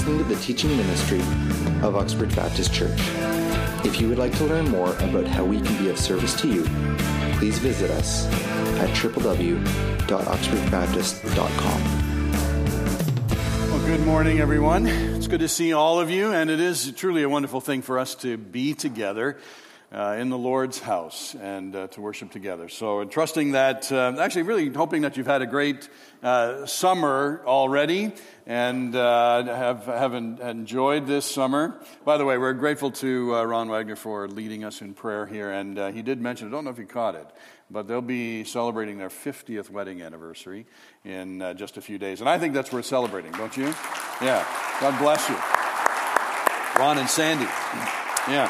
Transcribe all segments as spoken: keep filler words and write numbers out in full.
listening to the teaching ministry of Uxbridge Baptist Church. If you would like to learn more about how we can be of service to you, please visit us at w w w dot uxbridge baptist dot com. Well, good morning, everyone. It's good to see all of you, and it is truly a wonderful thing for us to be together Uh, in the Lord's house and uh, to worship together. So trusting that, uh, actually really hoping that you've had a great uh, summer already and uh, have, have en- enjoyed this summer. By the way, we're grateful to uh, Ron Wagner for leading us in prayer here, and uh, he did mention, I don't know if you caught it, but they'll be celebrating their fiftieth wedding anniversary in uh, just a few days. And I think that's worth celebrating, don't you? Yeah. God bless you. Ron and Sandy. Yeah.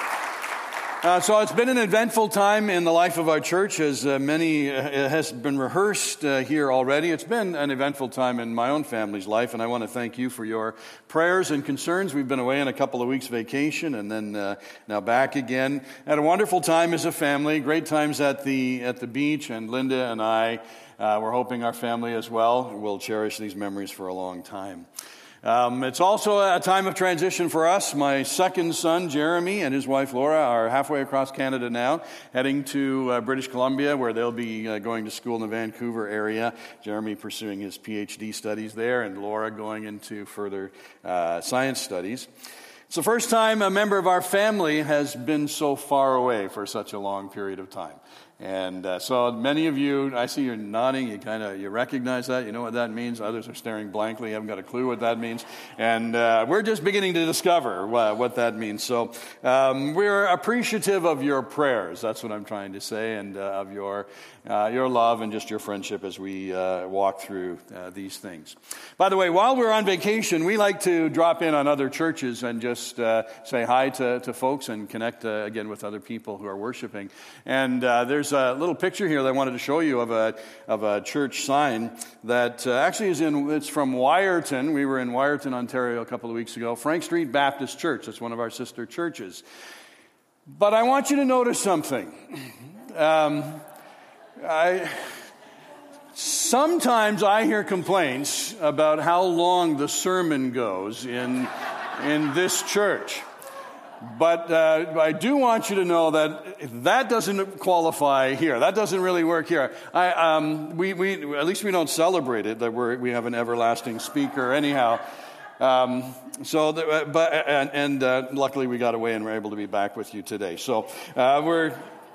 Uh, so it's been an eventful time in the life of our church, as uh, many uh, has been rehearsed uh, here already. It's been an eventful time in my own family's life, and I want to thank you for your prayers and concerns. We've been away on a couple of weeks vacation, and then uh, now back again. Had a wonderful time as a family, great times at the at the beach, and Linda and I uh, we're hoping our family as well will cherish these memories for a long time. Um, it's also a time of transition for us. My second son, Jeremy, and his wife, Laura, are halfway across Canada now, heading to uh, British Columbia, where they'll be uh, going to school in the Vancouver area. Jeremy pursuing his P H D studies there, and Laura going into further uh, science studies. It's the first time a member of our family has been so far away for such a long period of time. And uh, so many of you, I see you're nodding, you kind of, you recognize that, you know what that means. Others are staring blankly, haven't got a clue what that means. And uh, we're just beginning to discover uh, what that means. So um, we're appreciative of your prayers, that's what I'm trying to say, and uh, of your uh, your love and just your friendship as we uh, walk through uh, these things. By the way, while we're on vacation, we like to drop in on other churches and just uh, say hi to, to folks and connect uh, again with other people who are worshiping. And uh, there's a little picture here that I wanted to show you of a of a church sign that uh, actually is in, it's from Wyerton. We were in Wyerton, Ontario a couple of weeks ago. Frank Street Baptist Church. That's one of our sister churches. But I want you to notice something. Um, I sometimes I hear complaints about how long the sermon goes in in this church. But uh, I do want you to know that that doesn't qualify here. That doesn't really work here. I, um, we, we, at least we don't celebrate it, that we're, we have an everlasting speaker anyhow. Um, so, the, but and, and uh, luckily we got away and we're able to be back with you today. So uh, we're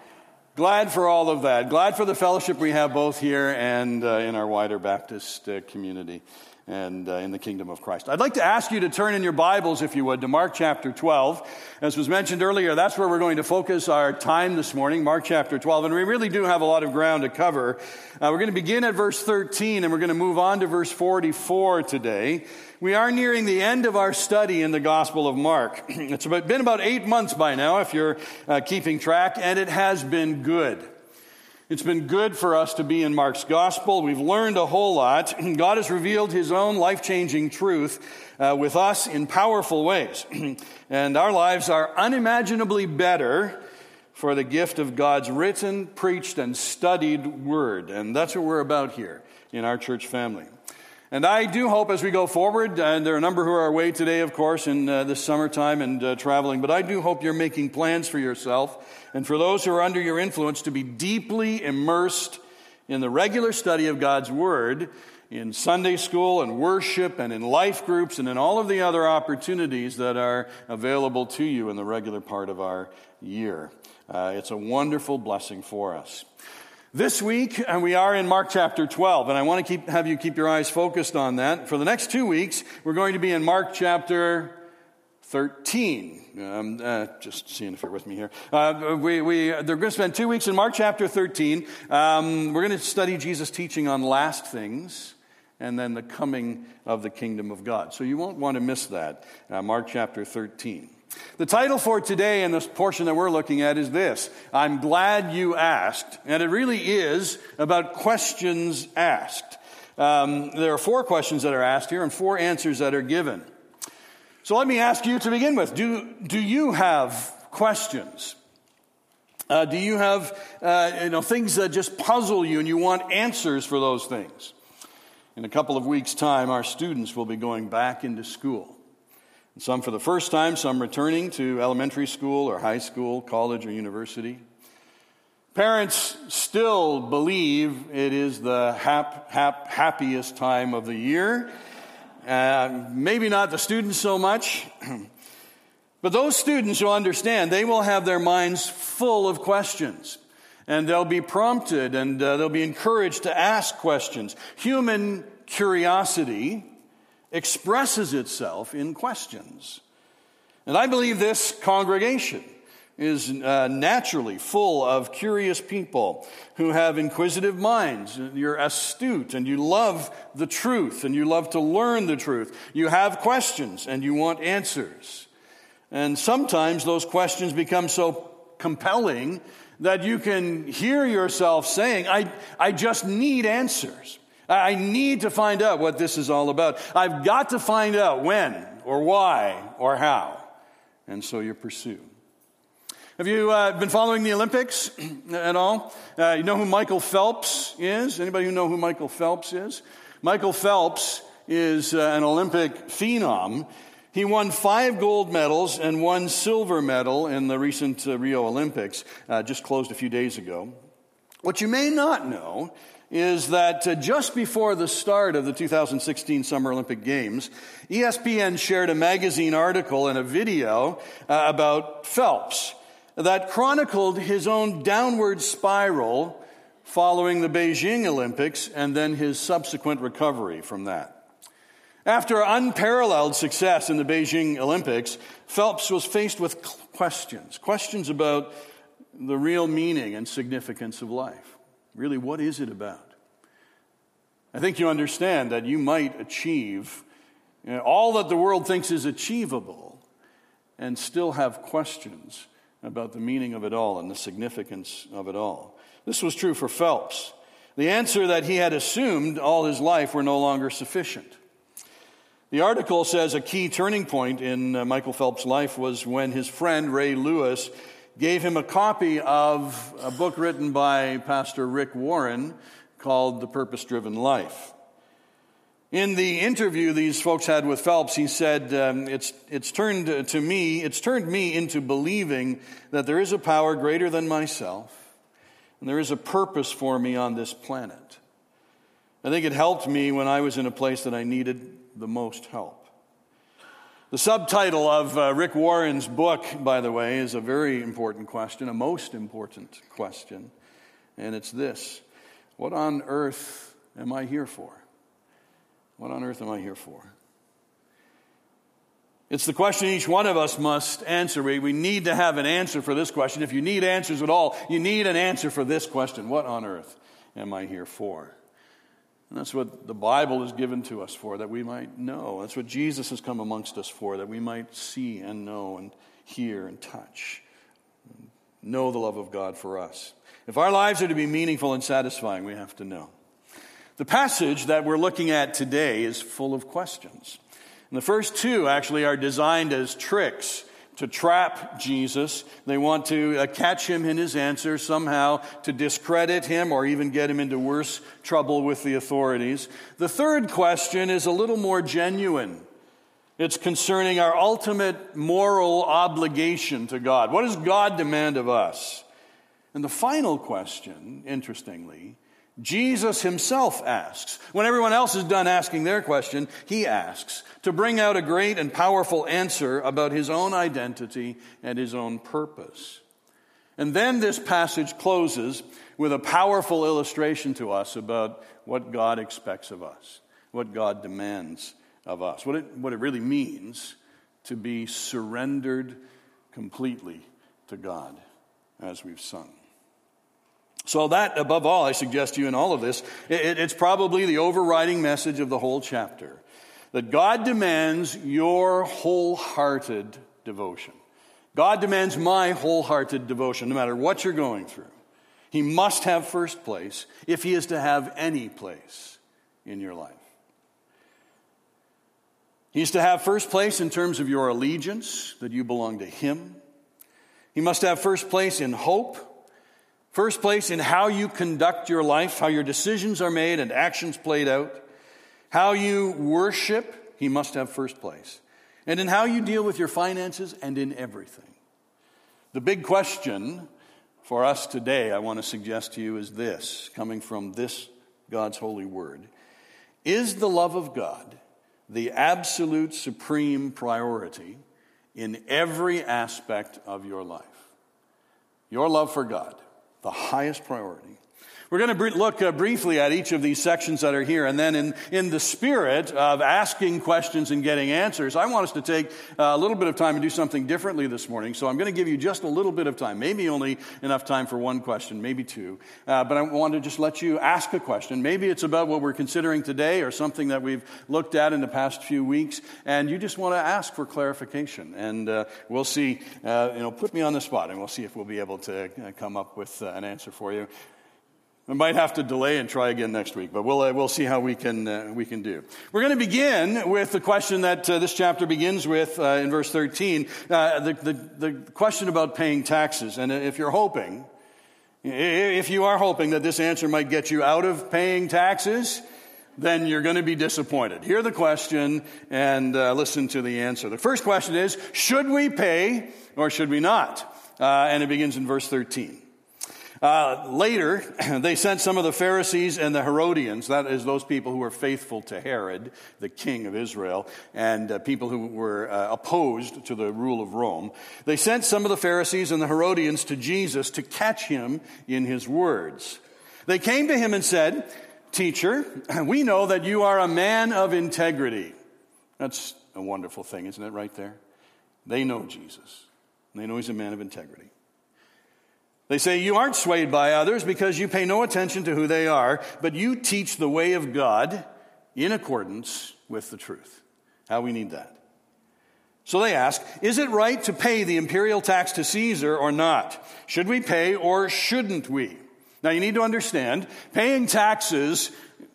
glad for all of that. Glad for the fellowship we have both here and uh, in our wider Baptist uh, community and uh, in the kingdom of Christ. I'd like to ask you to turn in your Bibles, if you would, to Mark chapter twelve. As was mentioned earlier, that's where we're going to focus our time this morning, Mark chapter twelve. And we really do have a lot of ground to cover. Uh, we're going to begin at verse thirteen, and we're going to move on to verse forty-four today. We are nearing the end of our study in the Gospel of Mark. It's about, been about eight months by now, if you're uh, keeping track, and it has been good. It's been good for us to be in Mark's gospel. We've learned a whole lot. God has revealed his own life-changing truth uh, with us in powerful ways. And our lives are unimaginably better for the gift of God's written, preached, and studied word. And that's what we're about here in our church family. And I do hope as we go forward, and there are a number who are away today, of course, in uh, this summertime and uh, traveling, but I do hope you're making plans for yourself and for those who are under your influence to be deeply immersed in the regular study of God's Word, in Sunday school and worship and in life groups and in all of the other opportunities that are available to you in the regular part of our year. Uh, it's a wonderful blessing for us. This week, and we are in Mark chapter twelve, and I want to keep have you keep your eyes focused on that. For the next two weeks, we're going to be in Mark chapter thirteen. Um, uh, just seeing if you're with me here. Uh, we, we, they're going to spend two weeks in Mark chapter thirteen. Um, we're going to study Jesus' teaching on last things and then the coming of the kingdom of God. So you won't want to miss that. Uh, Mark chapter thirteen. The title for today in this portion that we're looking at is this: I'm glad you asked. And it really is about questions asked. Um, there are four questions that are asked here and four answers that are given. So let me ask you to begin with, do, do you have questions? Uh, do you have uh, you know things that just puzzle you and you want answers for those things? In a couple of weeks' time, our students will be going back into school. Some for the first time, some returning to elementary school or high school, college or university. Parents still believe it is the hap, hap, happiest time of the year. Uh, maybe not the students so much. But those students who understand, they will have their minds full of questions. And they'll be prompted and uh, they'll be encouraged to ask questions. Human curiosity expresses itself in questions. And I believe this congregation is uh, naturally full of curious people who have inquisitive minds. You're astute and you love the truth and you love to learn the truth. You have questions and you want answers. And sometimes those questions become so compelling that you can hear yourself saying, I, I just need answers. I need to find out what this is all about. I've got to find out when or why or how. And so you pursue. Have you uh, been following the Olympics at all? Uh, you know who Michael Phelps is? Anybody who know who Michael Phelps is? Michael Phelps is uh, an Olympic phenom. He won five gold medals and one silver medal in the recent uh, Rio Olympics, uh, just closed a few days ago. What you may not know is that uh, just before the start of the two thousand sixteen Summer Olympic Games, E S P N shared a magazine article and a video uh, about Phelps that chronicled his own downward spiral following the Beijing Olympics and then his subsequent recovery from that. After unparalleled success in the Beijing Olympics, Phelps was faced with questions, questions about the real meaning and significance of life. Really, what is it about? I think you understand that you might achieve you know, all that the world thinks is achievable and still have questions about the meaning of it all and the significance of it all. This was true for Phelps. The answer that he had assumed all his life were no longer sufficient. The article says a key turning point in uh, Michael Phelps' life was when his friend Ray Lewis gave him a copy of a book written by Pastor Rick Warren called The Purpose-Driven Life. In the interview these folks had with Phelps, he said, um, it's, it's turned to me, it's turned me into believing that there is a power greater than myself, and there is a purpose for me on this planet. I think it helped me when I was in a place that I needed the most help. The subtitle of uh, Rick Warren's book, by the way, is a very important question, a most important question, and it's this: what on earth am I here for? What on earth am I here for? It's the question each one of us must answer. We, we need to have an answer for this question. If you need answers at all, you need an answer for this question: what on earth am I here for? And that's what the Bible is given to us for, that we might know. That's what Jesus has come amongst us for, that we might see and know and hear and touch, and know the love of God for us. If our lives are to be meaningful and satisfying, we have to know. The passage that we're looking at today is full of questions. And the first two actually are designed as tricks to trap Jesus. They want to uh, catch him in his answer somehow, to discredit him or even get him into worse trouble with the authorities. The third question is a little more genuine. It's concerning our ultimate moral obligation to God. What does God demand of us? And the final question, interestingly, Jesus himself asks. When everyone else is done asking their question, he asks to bring out a great and powerful answer about his own identity and his own purpose. And then this passage closes with a powerful illustration to us about what God expects of us, what God demands of us, what it, what it really means to be surrendered completely to God, as we've sung. So that, above all, I suggest to you in all of this, it, it's probably the overriding message of the whole chapter, that God demands your wholehearted devotion. God demands my wholehearted devotion, no matter what you're going through. He must have first place if he is to have any place in your life. He is to have first place in terms of your allegiance, that you belong to him. He must have first place in hope. First place in how you conduct your life, how your decisions are made and actions played out. How you worship, he must have first place. and in how you deal with your finances, and in everything. The big question for us today, I want to suggest to you, is this, coming from this God's holy word. Is the love of God the absolute supreme priority in every aspect of your life? Your love for God, the highest priority. We're going to br- look uh, briefly at each of these sections that are here, and then in, in the spirit of asking questions and getting answers, I want us to take uh, a little bit of time and do something differently this morning. So I'm going to give you just a little bit of time, maybe only enough time for one question, maybe two. Uh, but I want to just let you ask a question. Maybe it's about what we're considering today or something that we've looked at in the past few weeks, and you just want to ask for clarification. And uh, we'll see, uh, you know, put me on the spot, and we'll see if we'll be able to uh, come up with uh, an answer for you. We might have to delay and try again next week, but we'll uh, we'll see how we can uh, we can do. We're going to begin with the question that uh, this chapter begins with uh, in verse thirteen, uh, the, the the question about paying taxes. And if you're hoping, if you are hoping that this answer might get you out of paying taxes, then you're going to be disappointed. Hear the question and uh, listen to the answer. The first question is: should we pay or should we not? Uh, and it begins in verse thirteen. Uh, later, they sent some of the Pharisees and the Herodians, that is those people who were faithful to Herod, the king of Israel, and uh, people who were uh, opposed to the rule of Rome. They sent some of the Pharisees and the Herodians to Jesus to catch him in his words. They came to him and said, "Teacher, we know that you are a man of integrity." That's a wonderful thing, isn't it, right there? They know Jesus. They know he's a man of integrity. They say, "You aren't swayed by others because you pay no attention to who they are, but you teach the way of God in accordance with the truth." How we need that. So they ask, is it right to pay the imperial tax to Caesar or not? Should we pay or shouldn't we? Now you need to understand, paying taxes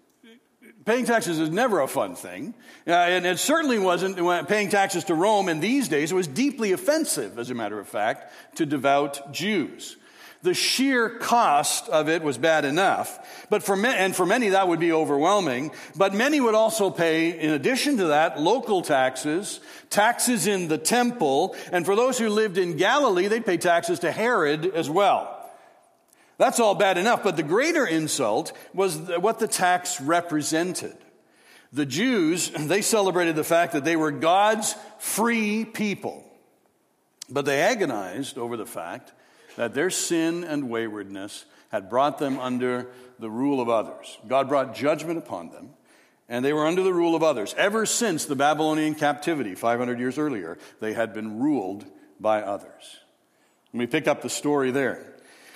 Paying taxes is never a fun thing, uh, and it certainly wasn't paying taxes to Rome in these days. It was deeply offensive, as a matter of fact, to devout Jews. The sheer cost of it was bad enough, but for ma- and for many that would be overwhelming. But many would also pay, in addition to that, local taxes, taxes in the temple, and for those who lived in Galilee, they'd pay taxes to Herod as well. That's all bad enough, but the greater insult was what the tax represented. The Jews, they celebrated the fact that they were God's free people, but they agonized over the fact that their sin and waywardness had brought them under the rule of others. God brought judgment upon them, and they were under the rule of others. Ever since the Babylonian captivity, five hundred years earlier, they had been ruled by others. And we pick up the story there.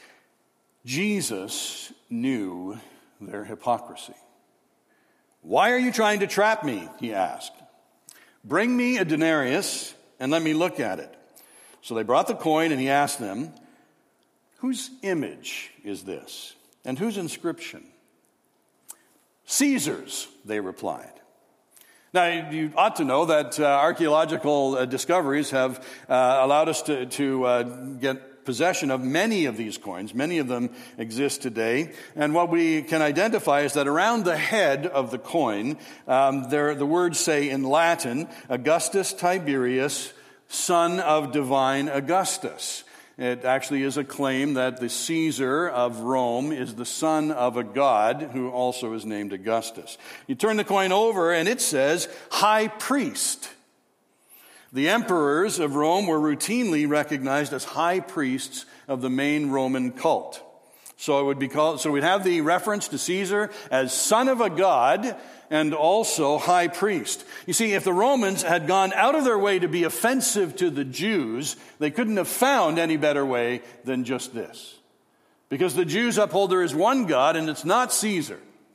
Jesus knew their hypocrisy. "Why are you trying to trap me?" he asked. "Bring me a denarius and let me look at it." So they brought the coin, and he asked them, "Whose image is this, and whose inscription?" "Caesar's," they replied. Now, you ought to know that uh, archaeological uh, discoveries have uh, allowed us to, to uh, get possession of many of these coins. Many of them exist today. And what we can identify is that around the head of the coin, um, there, the words say in Latin, "Augustus Tiberius, son of divine Augustus." It actually is a claim that the Caesar of Rome is the son of a god who also is named Augustus. You turn the coin over and it says, "High Priest." The emperors of Rome were routinely recognized as high priests of the main Roman cult. So it would be called, so we'd have the reference to Caesar as son of a god and also high priest. You see, if the Romans had gone out of their way to be offensive to the Jews, they couldn't have found any better way than just this. Because the Jews uphold there is one God, and it's not Caesar.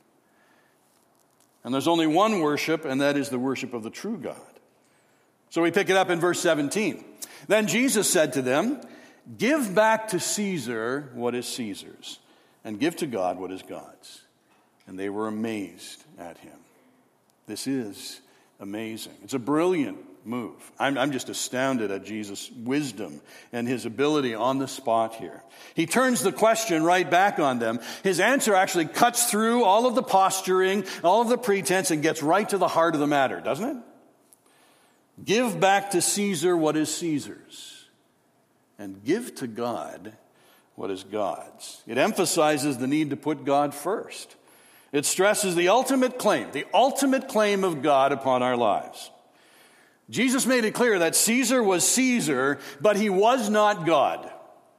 And there's only one worship, and that is the worship of the true God. So we pick it up in verse seventeen. "Then Jesus said to them, 'Give back to Caesar what is Caesar's, and give to God what is God's.' And they were amazed at him." This is amazing. It's a brilliant move. I'm, I'm just astounded at Jesus' wisdom and his ability on the spot here. He turns the question right back on them. His answer actually cuts through all of the posturing, all of the pretense, and gets right to the heart of the matter, doesn't it? Give back to Caesar what is Caesar's, and give to God what is God's. It emphasizes the need to put God first. It stresses the ultimate claim, the ultimate claim of God upon our lives. Jesus made it clear that Caesar was Caesar, but he was not God.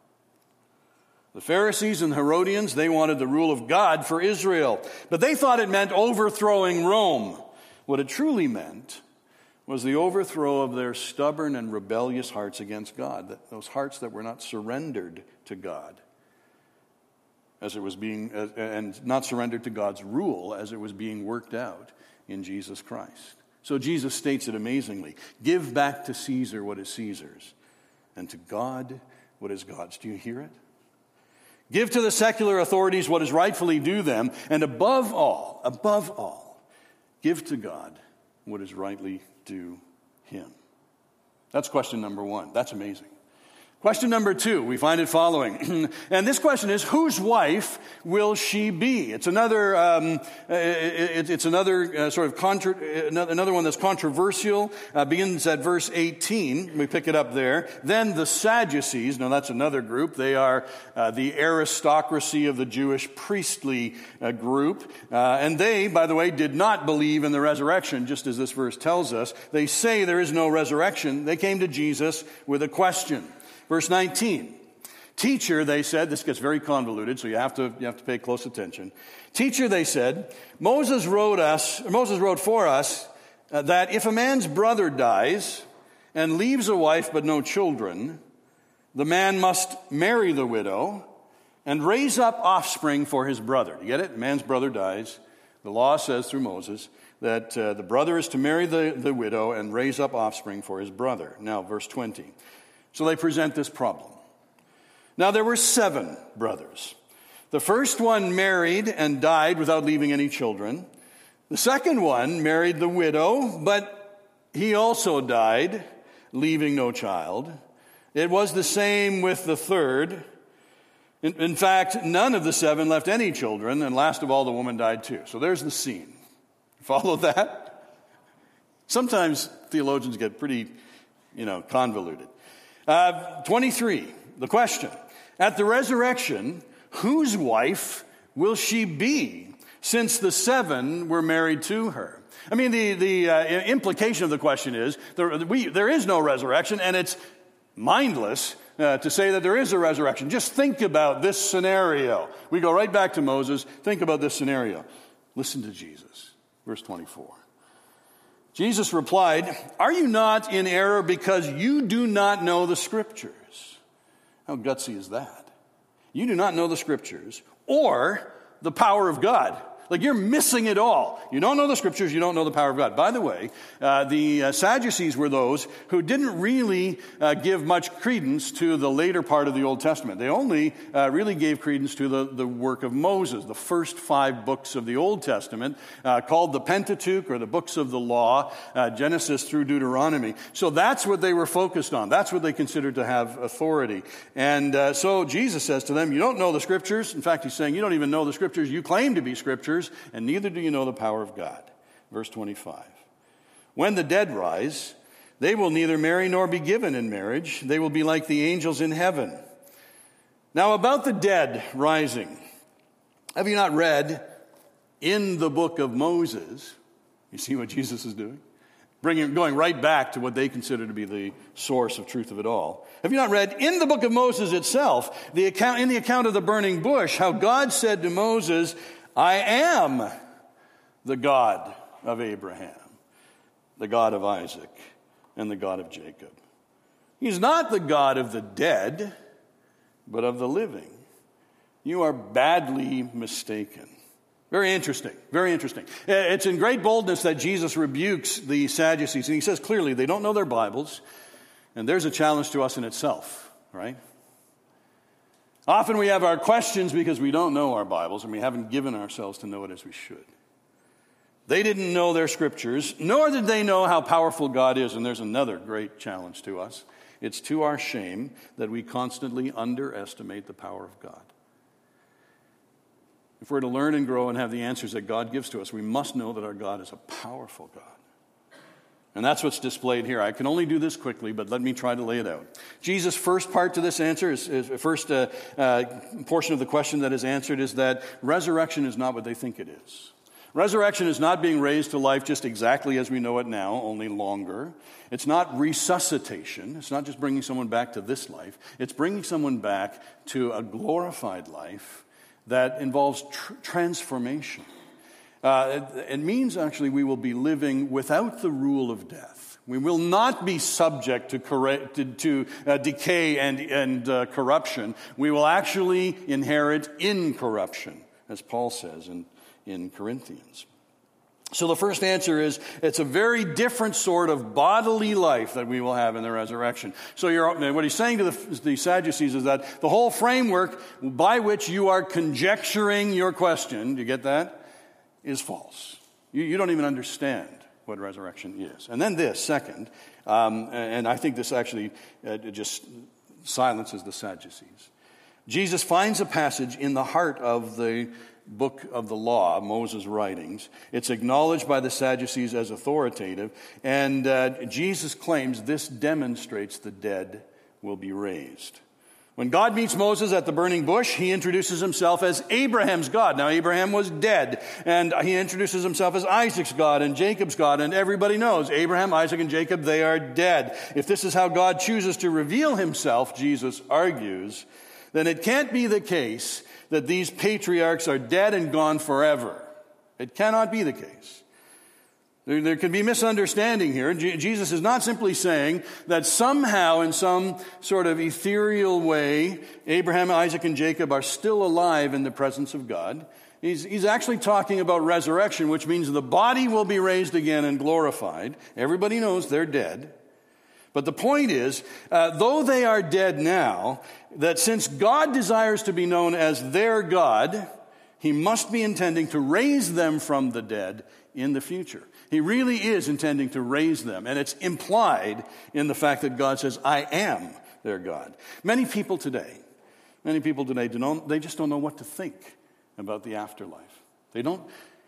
The Pharisees and Herodians, they wanted the rule of God for Israel, but they thought it meant overthrowing Rome. What it truly meant was the overthrow of their stubborn and rebellious hearts against God, those hearts that were not surrendered to God as it was being, and not surrendered to God's rule as it was being worked out in Jesus Christ. So Jesus states it amazingly. Give back to Caesar what is Caesar's, and to God what is God's. Do you hear it? Give to the secular authorities what is rightfully due them, and above all, above all, give to God what is rightly due him. That's question number one. That's amazing. Question number two, we find it following. And this question is, whose wife will she be? It's another, um, it, it's another uh, sort of, contra- another one that's controversial. Uh, begins at verse eighteen. We pick it up there. Then the Sadducees, now that's another group. They are uh, the aristocracy of the Jewish priestly uh, group. Uh, and they, by the way, did not believe in the resurrection, just as this verse tells us. They say there is no resurrection. They came to Jesus with a question. Verse nineteen, teacher, they said, this gets very convoluted, so you have to, you have to pay close attention. Teacher, they said, Moses wrote us, Moses wrote for us uh, that if a man's brother dies and leaves a wife but no children, the man must marry the widow and raise up offspring for his brother. Do you get it? A man's brother dies. The law says through Moses that uh, the brother is to marry the, the widow and raise up offspring for his brother. Now, verse twenty. So they present this problem. Now there were seven brothers. The first one married and died without leaving any children. The second one married the widow, but he also died, leaving no child. It was the same with the third. In, in fact, none of the seven left any children, and last of all, the woman died too. So there's the scene. Follow that? Sometimes theologians get pretty, you know, convoluted. Uh, twenty-three, the question. At the resurrection, whose wife will she be, since the seven were married to her? I mean, the, the uh, implication of the question is there, we, there is no resurrection, and it's mindless uh, to say that there is a resurrection. Just think about this scenario. We go right back to Moses. Think about this scenario. Listen to Jesus. Verse twenty-four. Jesus replied, are you not in error because you do not know the Scriptures? How gutsy is that? You do not know the Scriptures or the power of God. Like, you're missing it all. You don't know the Scriptures, you don't know the power of God. By the way, uh, the uh, Sadducees were those who didn't really uh, give much credence to the later part of the Old Testament. They only uh, really gave credence to the, the work of Moses, the first five books of the Old Testament, uh, called the Pentateuch, or the books of the law, uh, Genesis through Deuteronomy. So that's what they were focused on. That's what they considered to have authority. And uh, so Jesus says to them, you don't know the Scriptures. In fact, he's saying, you don't even know the Scriptures. You claim to be Scriptures, and neither do you know the power of God. Verse twenty-five. When the dead rise, they will neither marry nor be given in marriage. They will be like the angels in heaven. Now, about the dead rising, have you not read in the book of Moses? You see what Jesus is doing? Bringing, going right back to what they consider to be the source of truth of it all. Have you not read in the book of Moses itself, the account, in the account of the burning bush, how God said to Moses, I am the God of Abraham, the God of Isaac, and the God of Jacob. He's not the God of the dead, but of the living. You are badly mistaken. Very interesting, very interesting. It's in great boldness that Jesus rebukes the Sadducees, and he says clearly they don't know their Bibles, and there's a challenge to us in itself, right? Often we have our questions because we don't know our Bibles, and we haven't given ourselves to know it as we should. They didn't know their Scriptures, nor did they know how powerful God is, and there's another great challenge to us. It's to our shame that we constantly underestimate the power of God. If we're to learn and grow and have the answers that God gives to us, we must know that our God is a powerful God. And that's what's displayed here. I can only do this quickly, but let me try to lay it out. Jesus' first part to this answer, is, is first uh, uh, portion of the question that is answered is that resurrection is not what they think it is. Resurrection is not being raised to life just exactly as we know it now, only longer. It's not resuscitation. It's not just bringing someone back to this life. It's bringing someone back to a glorified life that involves tr- transformation. Uh, it, it means actually we will be living without the rule of death. We will not be subject to, corre- to, to uh, decay and, and uh, corruption. We will actually inherit incorruption, as Paul says in, in Corinthians. So the first answer is it's a very different sort of bodily life that we will have in the resurrection. So you're, what he's saying to the, the Sadducees is that the whole framework by which you are conjecturing your question, do you get that, is false. You, you don't even understand what resurrection is. And then this, second, um, and I think this actually uh, just silences the Sadducees. Jesus finds a passage in the heart of the book of the law, Moses' writings. It's acknowledged by the Sadducees as authoritative, and uh, Jesus claims this demonstrates the dead will be raised. When God meets Moses at the burning bush, he introduces himself as Abraham's God. Now, Abraham was dead, and he introduces himself as Isaac's God and Jacob's God, and everybody knows Abraham, Isaac, and Jacob, they are dead. If this is how God chooses to reveal himself, Jesus argues, then it can't be the case that these patriarchs are dead and gone forever. It cannot be the case. There, there can be misunderstanding here. Je- Jesus is not simply saying that somehow in some sort of ethereal way, Abraham, Isaac, and Jacob are still alive in the presence of God. He's, he's actually talking about resurrection, which means the body will be raised again and glorified. Everybody knows they're dead. But the point is, uh, though they are dead now, that since God desires to be known as their God, he must be intending to raise them from the dead in the future. He really is intending to raise them, and it's implied in the fact that God says, I am their God. Many people today, many people today, do not, they just don't know what to think about the afterlife. They don't,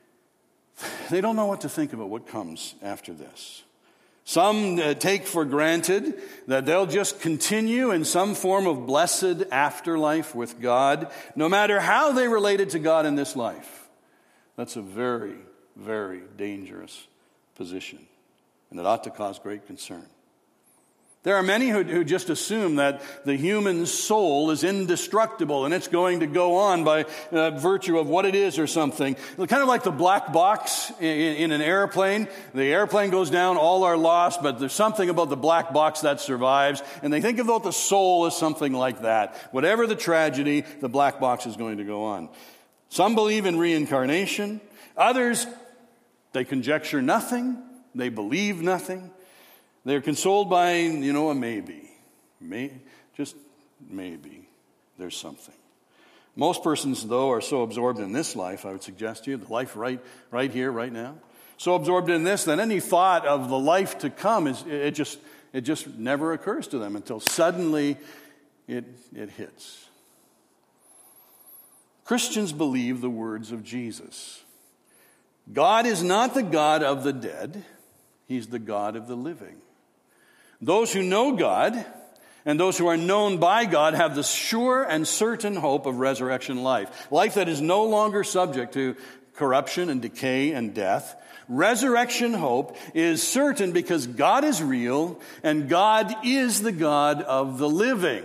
they don't know what to think about what comes after this. Some uh, take for granted that they'll just continue in some form of blessed afterlife with God, no matter how they related to God in this life. That's a very, very dangerous position, and it ought to cause great concern. There are many who, who just assume that the human soul is indestructible and it's going to go on by uh, virtue of what it is or something. Kind of like the black box in, in an airplane. The airplane goes down, all are lost, but there's something about the black box that survives. And they think about the soul as something like that. Whatever the tragedy, the black box is going to go on. Some believe in reincarnation. Others, they conjecture nothing. They believe nothing. They're consoled by, you know, a maybe. May, just maybe there's something. Most persons, though, are so absorbed in this life, I would suggest to you, the life right, right here, right now, so absorbed in this that any thought of the life to come, is it just it just never occurs to them until suddenly it, it hits. Christians believe the words of Jesus. God is not the God of the dead. He's the God of the living. Those who know God and those who are known by God have the sure and certain hope of resurrection life. Life that is no longer subject to corruption and decay and death. Resurrection hope is certain because God is real and God is the God of the living.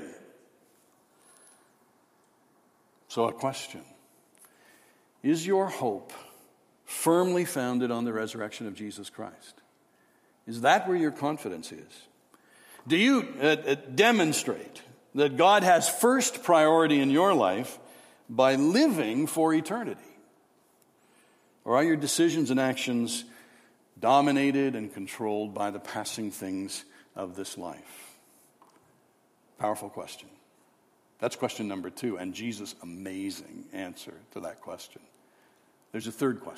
So a question. Is your hope firmly founded on the resurrection of Jesus Christ? Is that where your confidence is? Do you uh, uh, demonstrate that God has first priority in your life by living for eternity? Or are your decisions and actions dominated and controlled by the passing things of this life? Powerful question. That's question number two, and Jesus' amazing answer to that question. There's a third question.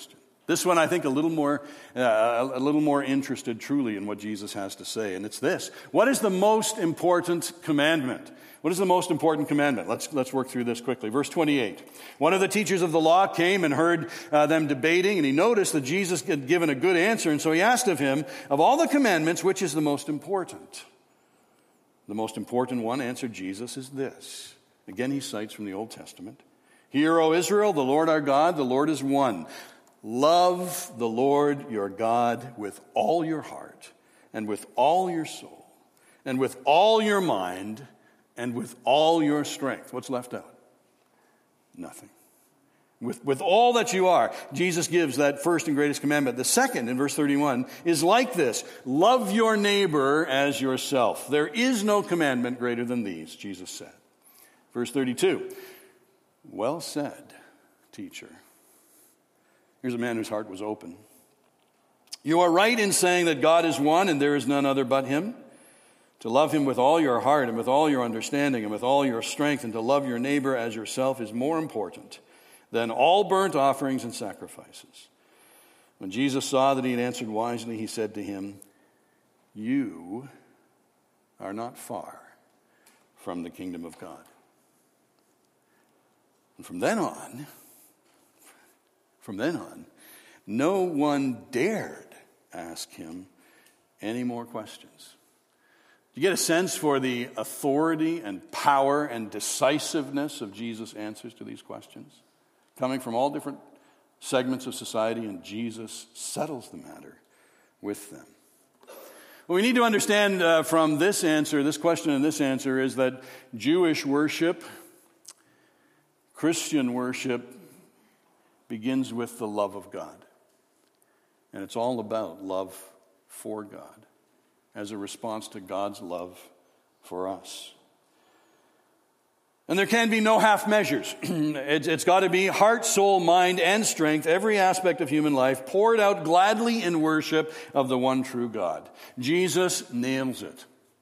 This one, I think, a little more, uh, a little more interested truly in what Jesus has to say, and it's this: what is the most important commandment? What is the most important commandment? Let's let's work through this quickly. Verse twenty-eight. One of the teachers of the law came and heard uh, them debating, and he noticed that Jesus had given a good answer, and so he asked of him, of all the commandments, which is the most important? The most important one, answered Jesus, is this. Again, he cites from the Old Testament. Hear, O Israel, the Lord our God, the Lord is one. Love the Lord your God with all your heart, and with all your soul, and with all your mind, and with all your strength. What's left out? Nothing. With, with all that you are, Jesus gives that first and greatest commandment. The second, in verse thirty-one, is like this: love your neighbor as yourself. There is no commandment greater than these, Jesus said. Verse thirty-two, well said, teacher. Here's a man whose heart was open. You are right in saying that God is one and there is none other but him. To love him with all your heart and with all your understanding and with all your strength, and to love your neighbor as yourself, is more important than all burnt offerings and sacrifices. When Jesus saw that he had answered wisely, he said to him, you are not far from the kingdom of God. And from then on, from then on, no one dared ask him any more questions. Do you get a sense for the authority and power and decisiveness of Jesus' answers to these questions? Coming from all different segments of society, and Jesus settles the matter with them. What we need to understand uh, from this answer, this question and this answer, is that Jewish worship, Christian worship, begins with the love of God. And it's all about love for God as a response to God's love for us. And there can be no half measures. it's, it's got to be heart, soul, mind, and strength, every aspect of human life, poured out gladly in worship of the one true God. Jesus nails it.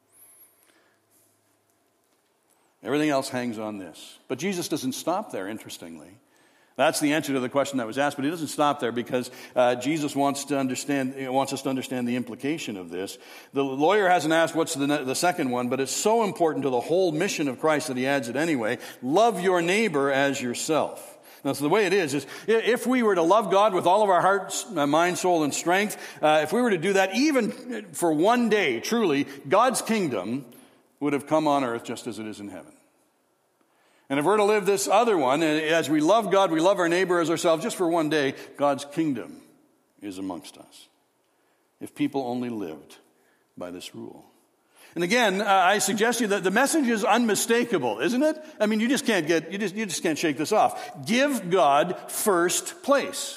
Everything else hangs on this. But Jesus doesn't stop there, interestingly. That's the answer to the question that was asked, but he doesn't stop there, because uh, Jesus wants to understand, wants us to understand the implication of this. The lawyer hasn't asked what's the, the second one, but it's so important to the whole mission of Christ that he adds it anyway. Love your neighbor as yourself. Now, so the way it is, is if we were to love God with all of our hearts, mind, soul, and strength, uh, if we were to do that even for one day, truly, God's kingdom would have come on earth just as it is in heaven. And if we're to live this other one, as we love God, we love our neighbor as ourselves, just for one day, God's kingdom is amongst us. If people only lived by this rule. And again, uh, I suggest to you that the message is unmistakable, isn't it? I mean, you just can't get, you just, you just can't shake this off. Give God first place.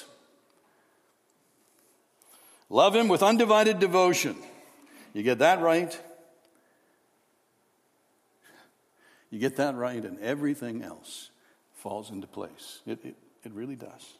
Love him with undivided devotion. You get that right? You get that right, and everything else falls into place. It, it, it really does.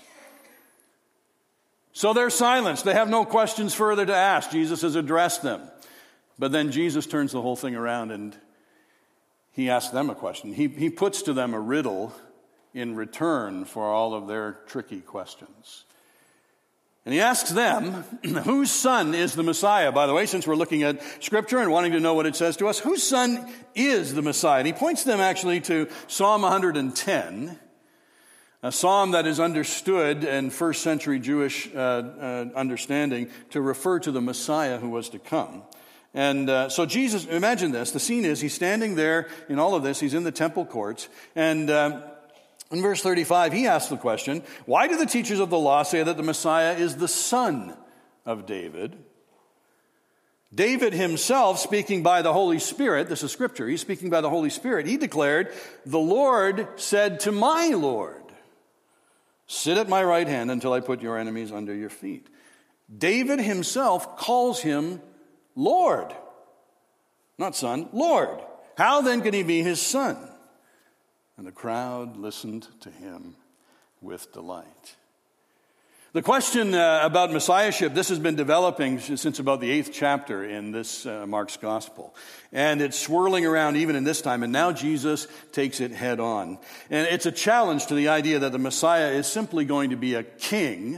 So they're silenced. They have no questions further to ask. Jesus has addressed them. But then Jesus turns the whole thing around and he asks them a question. He, he puts to them a riddle in return for all of their tricky questions. And he asks them, whose son is the Messiah? By the way, since we're looking at Scripture and wanting to know what it says to us, whose son is the Messiah? And he points them actually to Psalm one hundred ten, a psalm that is understood in first century Jewish uh, uh, understanding to refer to the Messiah who was to come. And uh, so Jesus, imagine this, the scene is he's standing there in all of this, he's in the temple courts, and um, in verse thirty-five, he asks the question, why do the teachers of the law say that the Messiah is the son of David? David himself, speaking by the Holy Spirit, this is Scripture, he's speaking by the Holy Spirit, he declared, the Lord said to my Lord, sit at my right hand until I put your enemies under your feet. David himself calls him Lord, not son, Lord. How then can he be his son? And the crowd listened to him with delight. The question uh, about messiahship, this has been developing since about the eighth chapter in this uh, Mark's gospel. And it's swirling around even in this time, and now Jesus takes it head on. And it's a challenge to the idea that the Messiah is simply going to be a king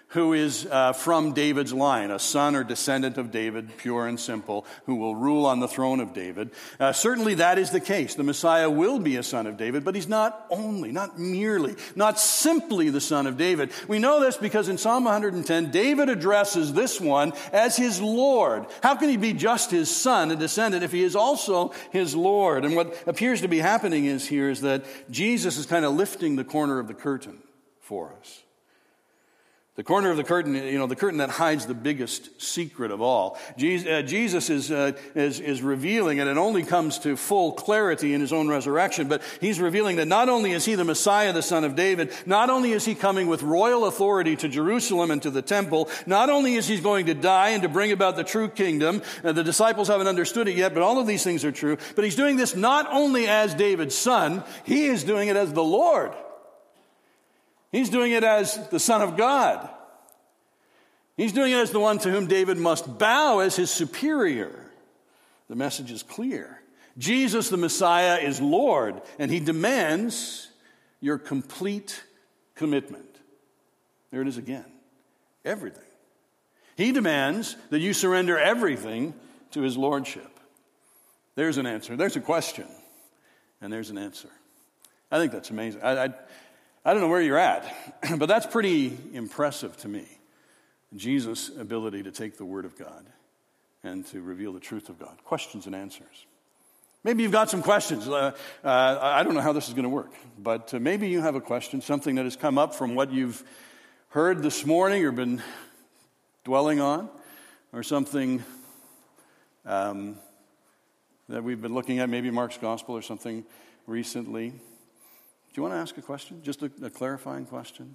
who is uh, from David's line, a son or descendant of David, pure and simple, who will rule on the throne of David. Uh, certainly that is the case. The Messiah will be a son of David, but he's not only, not merely, not simply the son of David. We know this because in Psalm one hundred ten, David addresses this one as his Lord. How can he be just his son, a descendant, if he is also his Lord? And what appears to be happening is here is that Jesus is kind of lifting the corner of the curtain for us. The corner of the curtain, you know, the curtain that hides the biggest secret of all. Jesus is, uh, is, is revealing, and it only comes to full clarity in his own resurrection, but he's revealing that not only is he the Messiah, the son of David, not only is he coming with royal authority to Jerusalem and to the temple, not only is he going to die and to bring about the true kingdom, uh, the disciples haven't understood it yet, but all of these things are true, but he's doing this not only as David's son, he is doing it as the Lord. He's doing it as the Son of God. He's doing it as the one to whom David must bow as his superior. The message is clear. Jesus, the Messiah, is Lord, and he demands your complete commitment. There it is again. Everything. He demands that you surrender everything to his lordship. There's an answer. There's a question, and there's an answer. I think that's amazing. I, I I don't know where you're at, but that's pretty impressive to me. Jesus' ability to take the Word of God and to reveal the truth of God. Questions and answers. Maybe you've got some questions. Uh, uh, I don't know how this is going to work, but uh, maybe you have a question, something that has come up from what you've heard this morning or been dwelling on, or something um, that we've been looking at, maybe Mark's Gospel or something recently. Do you want to ask a question? Just a, a clarifying question?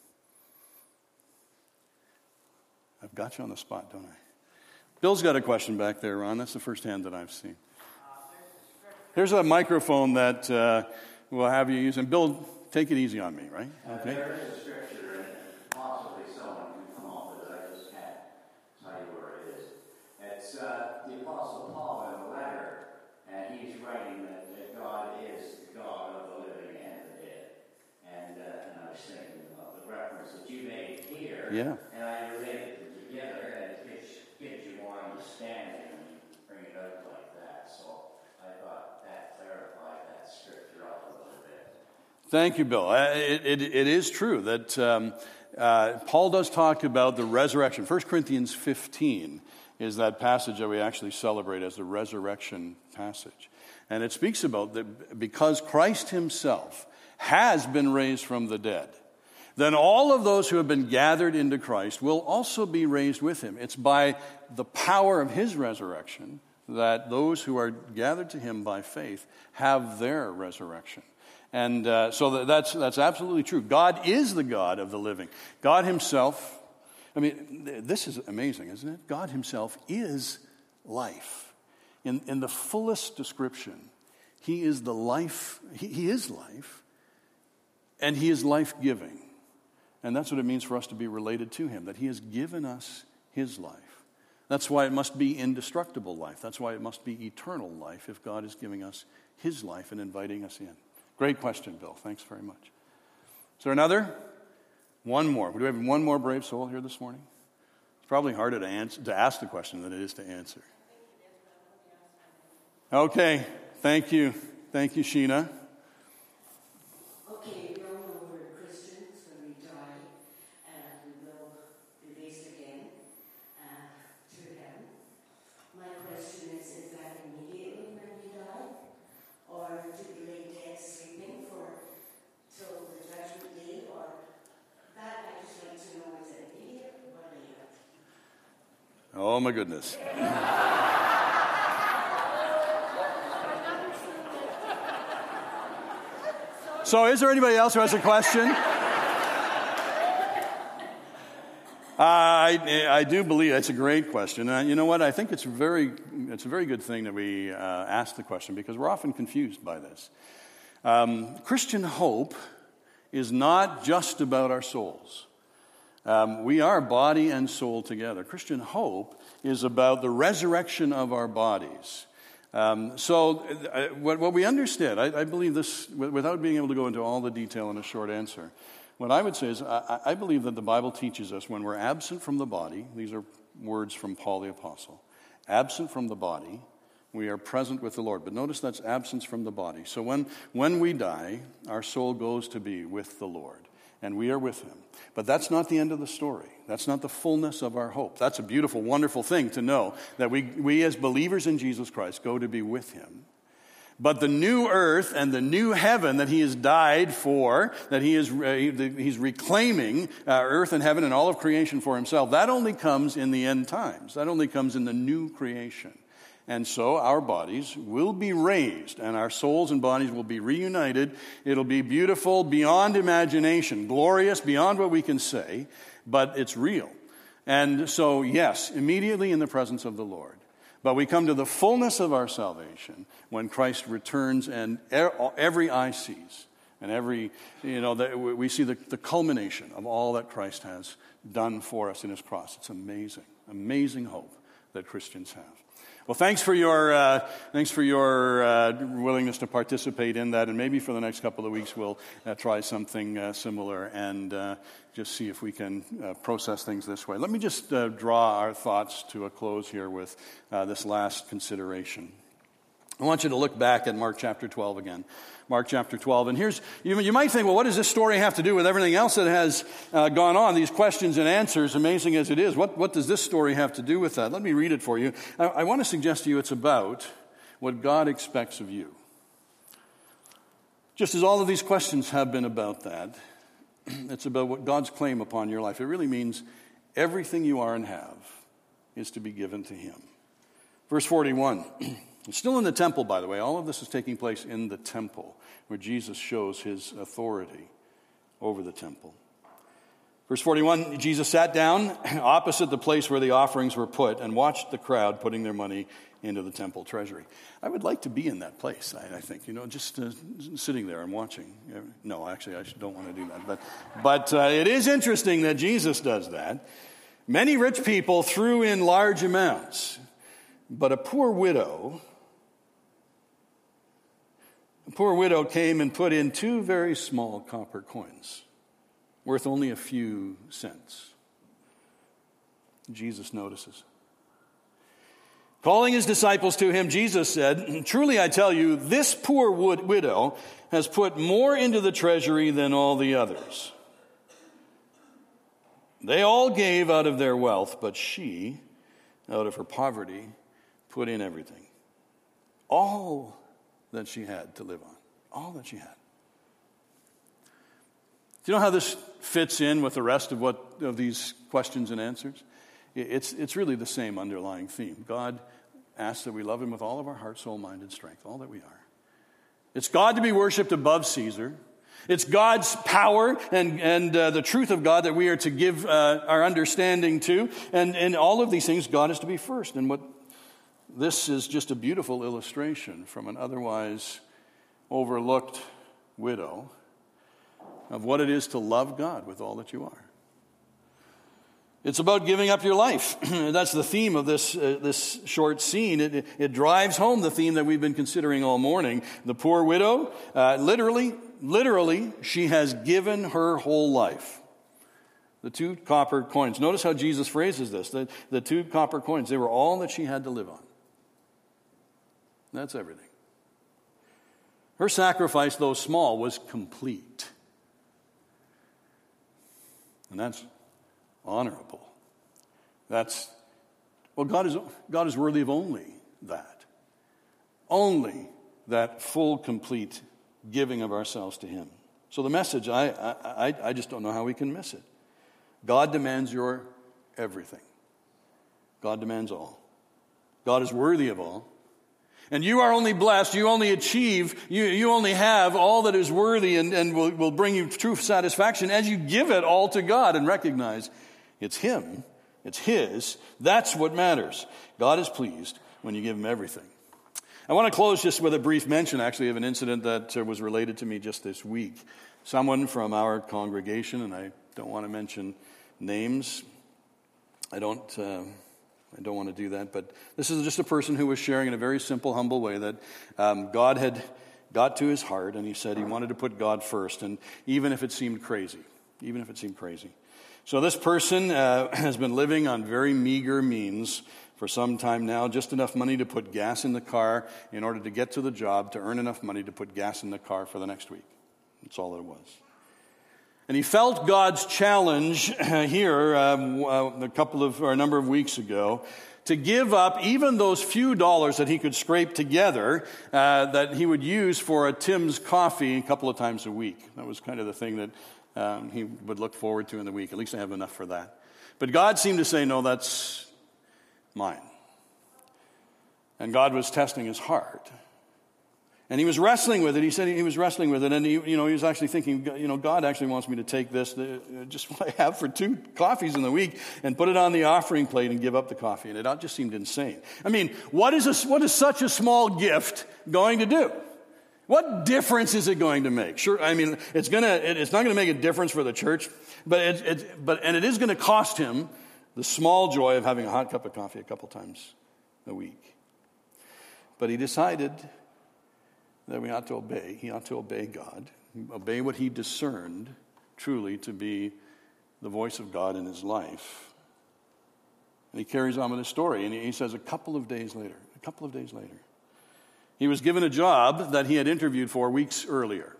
I've got you on the spot, don't I? Bill's got a question back there, Ron. That's the first hand that I've seen. Here's a microphone that uh, we'll have you use. And Bill, take it easy on me, right? Okay. Uh, there is a scripture, and possibly someone can come off it. I just can't tell you where it is. It's uh, the Apostle Paul in a letter, and he's writing that, that God is the God of the living and the dead. And, uh, and I was thinking of the reference that you made here. Yeah. And I related them together, and it gives, gives you more understanding when you bring it out like that. So I thought that clarified that scripture up a little bit. Thank you, Bill. Uh, It, it, it is true that um, uh, Paul does talk about the resurrection. First Corinthians fifteen is that passage that we actually celebrate as the resurrection passage. And it speaks about that because Christ himself has been raised from the dead, then all of those who have been gathered into Christ will also be raised with him. It's by the power of his resurrection that those who are gathered to him by faith have their resurrection. And uh, so that's, that's absolutely true. God is the God of the living. God himself, I mean, this is amazing, isn't it? God himself is life. In, in the fullest description, he is the life, he, he is life, and he is life-giving. And that's what it means for us to be related to him, that he has given us his life. That's why it must be indestructible life. That's why it must be eternal life if God is giving us his life and inviting us in. Great question, Bill. Thanks very much. Is there another? One more. Do we have one more brave soul here this morning? It's probably harder to answer, to ask the question than it is to answer. Okay. Thank you. Thank you, Sheena. Okay, we all know we're Christians when we die, and we will be raised again uh, to heaven. My question is, is that immediately when we die? Or do we lay dead sleeping for till the judgment day? Or that I just like to know, is it immediate or later? Oh, my goodness. So is there anybody else who has a question? Uh, I, I do believe that's a great question. Uh, you know what? I think it's very it's a very good thing that we uh, ask the question because we're often confused by this. Um, Christian hope is not just about our souls. Um, we are body and soul together. Christian hope is about the resurrection of our bodies. Um, so uh, what, what we understand, I, I believe this, w- without being able to go into all the detail in a short answer, What I would say is I, I believe that the Bible teaches us when we're absent from the body, these are words from Paul the Apostle, absent from the body, we are present with the Lord. But notice that's absence from the body. So when, when we die, our soul goes to be with the Lord, and we are with him. But that's not the end of the story. That's not the fullness of our hope. That's a beautiful, wonderful thing to know, that we, we as believers in Jesus Christ go to be with him. But the new earth and the new heaven that he has died for, that he is he's reclaiming uh, earth and heaven and all of creation for himself, that only comes in the end times. That only comes in the new creation. And so our bodies will be raised, and our souls and bodies will be reunited. It'll be beautiful beyond imagination, glorious beyond what we can say, but it's real. And so, yes, immediately in the presence of the Lord. But we come to the fullness of our salvation when Christ returns and every eye sees, and every, you know, the, we see the, the culmination of all that Christ has done for us in his cross. It's amazing, amazing hope that Christians have. Well, thanks for your uh, thanks for your uh, willingness to participate in that, and maybe for the next couple of weeks we'll uh, try something uh, similar and uh, just see if we can uh, process things this way. Let me just uh, draw our thoughts to a close here with uh, this last consideration. I want you to look back at Mark chapter twelve again. Mark chapter twelve. And here's, you, you might think, well, what does this story have to do with everything else that has uh, gone on? These questions and answers, amazing as it is. What, what does this story have to do with that? Let me read it for you. I, I want to suggest to you it's about what God expects of you. Just as all of these questions have been about that, it's about what God's claim upon your life. It really means everything you are and have is to be given to him. Verse forty-one. It's still in the temple, by the way. All of this is taking place in the temple, where Jesus shows his authority over the temple. Verse forty-one, Jesus sat down opposite the place where the offerings were put and watched the crowd putting their money into the temple treasury. I would like to be in that place, I, I think, you know, just uh, sitting there and watching. No, actually, I don't want to do that. But, but uh, it is interesting that Jesus does that. Many rich people threw in large amounts, but a poor widow... A poor widow came and put in two very small copper coins, worth only a few cents. Jesus notices. Calling his disciples to him, Jesus said, "Truly I tell you, this poor widow has put more into the treasury than all the others. They all gave out of their wealth, but she, out of her poverty, put in everything. All that she had to live on. All that she had." Do you know how this fits in with the rest of what of these questions and answers? It's, it's really the same underlying theme. God asks that we love him with all of our heart, soul, mind, and strength, all that we are. It's God to be worshipped above Caesar. It's God's power and, and uh, the truth of God that we are to give uh, our understanding to. And, and all of these things, God is to be first. And what this is just a beautiful illustration from an otherwise overlooked widow of what it is to love God with all that you are. It's about giving up your life. That's the theme of this uh, this short scene. It, it drives home the theme that we've been considering all morning. The poor widow, uh, literally, literally, she has given her whole life. The two copper coins. Notice how Jesus phrases this. The, the two copper coins, they were all that she had to live on. That's everything. Her sacrifice, though small, was complete. And that's honorable. That's, well, God is, God is worthy of only that. Only that full, complete giving of ourselves to him. So the message, I, I, I just don't know how we can miss it. God demands your everything. God demands all. God is worthy of all. And you are only blessed, you only achieve, you, you only have all that is worthy and, and will, will bring you true satisfaction as you give it all to God and recognize it's him, it's his. That's what matters. God is pleased when you give him everything. I want to close just with a brief mention, actually, of an incident that uh, was related to me just this week. Someone from our congregation, and I don't want to mention names. I don't... Uh, I don't want to do that, but this is just a person who was sharing in a very simple, humble way that um, God had got to his heart, and he said he wanted to put God first, and even if it seemed crazy, even if it seemed crazy. So this person uh, has been living on very meager means for some time now, just enough money to put gas in the car in order to get to the job, to earn enough money to put gas in the car for the next week. That's all it was. And he felt God's challenge here um, a couple of, or a number of weeks ago, to give up even those few dollars that he could scrape together uh, that he would use for a Tim's coffee a couple of times a week. That was kind of the thing that um, he would look forward to in the week. At least I have enough for that. But God seemed to say, no, that's mine. And God was testing his heart. And he was wrestling with it. He said he was wrestling with it. And he, you know, he was actually thinking, you know, God actually wants me to take this, uh, just what I have for two coffees in the week, and put it on the offering plate and give up the coffee. And it just seemed insane. I mean, what is a, what is such a small gift going to do? What difference is it going to make? Sure, I mean, it's gonna, it, it's not going to make a difference for the church, but it, it, but and it is going to cost him the small joy of having a hot cup of coffee a couple times a week. But he decided that we ought to obey. He ought to obey God, obey what he discerned truly to be the voice of God in his life. And he carries on with his story, and he says a couple of days later, a couple of days later, he was given a job that he had interviewed for weeks earlier.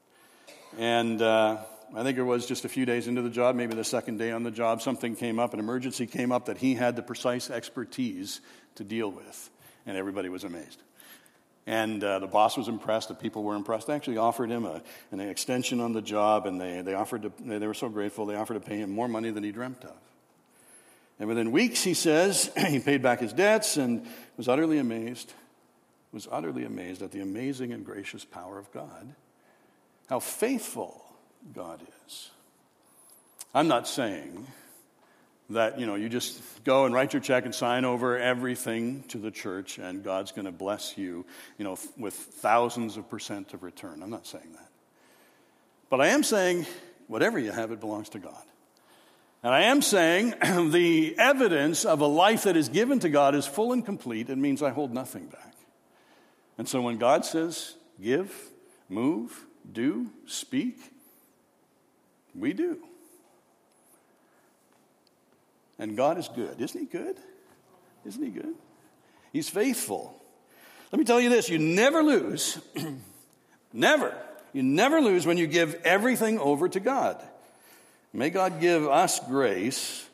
And uh, I think it was just a few days into the job, maybe the second day on the job, something came up, an emergency came up that he had the precise expertise to deal with. And everybody was amazed. And uh, the boss was impressed. The people were impressed. They actually offered him a, an extension on the job, and they, they offered to, they were so grateful, they offered to pay him more money than he dreamt of. And within weeks, he says, he paid back his debts and was utterly amazed, was utterly amazed at the amazing and gracious power of God, how faithful God is. I'm not saying that, you know, you just go and write your check and sign over everything to the church and God's going to bless you, you know, with thousands of percent of return. I'm not saying that. But I am saying whatever you have, it belongs to God. And I am saying the evidence of a life that is given to God is full and complete. It means I hold nothing back. And so when God says, give, move, do, speak, we do. And God is good. Isn't he good? Isn't he good? He's faithful. Let me tell you this. You never lose. Never. You never lose when you give everything over to God. May God give us grace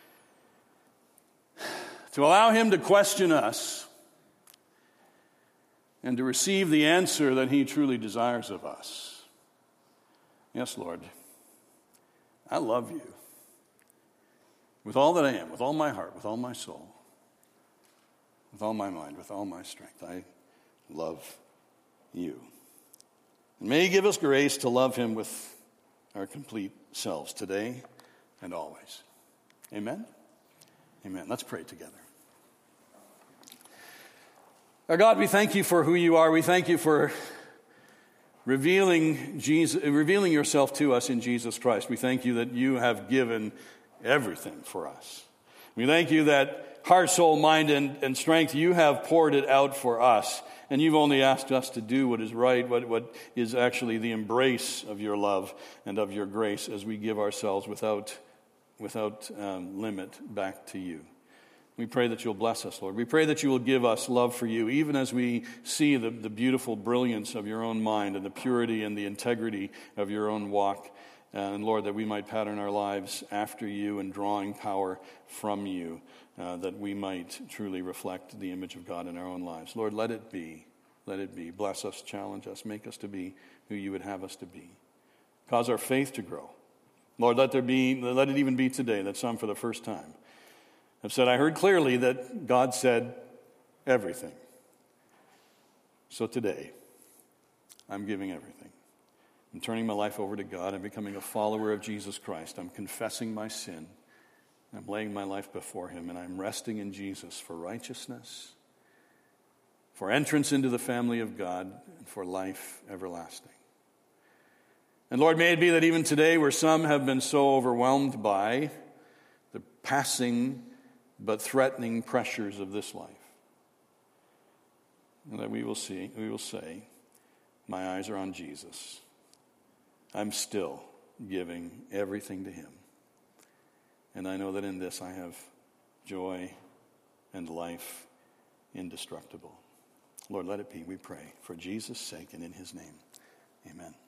to allow him to question us and to receive the answer that he truly desires of us. Yes, Lord, I love you. With all that I am, with all my heart, with all my soul, with all my mind, with all my strength, I love you. And may he give us grace to love him with our complete selves today and always. Amen? Amen. Let's pray together. Our God, we thank you for who you are. We thank you for revealing Jesus, revealing yourself to us in Jesus Christ. We thank you that you have given everything for us. We thank you that heart, soul, mind, and, and strength, you have poured it out for us. And you've only asked us to do what is right, what, what is actually the embrace of your love and of your grace as we give ourselves without, without um, limit back to you. We pray that you'll bless us, Lord. We pray that you will give us love for you, even as we see the, the beautiful brilliance of your own mind and the purity and the integrity of your own walk. And Lord, that we might pattern our lives after you and drawing power from you, uh, that we might truly reflect the image of God in our own lives. Lord, let it be. Let it be. Bless us, challenge us, make us to be who you would have us to be. Cause our faith to grow. Lord, let there be, let it even be today that some for the first time have said, I heard clearly that God said everything. So today, I'm giving everything. I'm turning my life over to God. I'm becoming a follower of Jesus Christ. I'm confessing my sin. I'm laying my life before him, and I'm resting in Jesus for righteousness, for entrance into the family of God, and for life everlasting. And Lord, may it be that even today, where some have been so overwhelmed by the passing but threatening pressures of this life, and that we will see, we will say, my eyes are on Jesus. I'm still giving everything to him. And I know that in this I have joy and life indestructible. Lord, let it be, we pray, for Jesus' sake and in his name. Amen.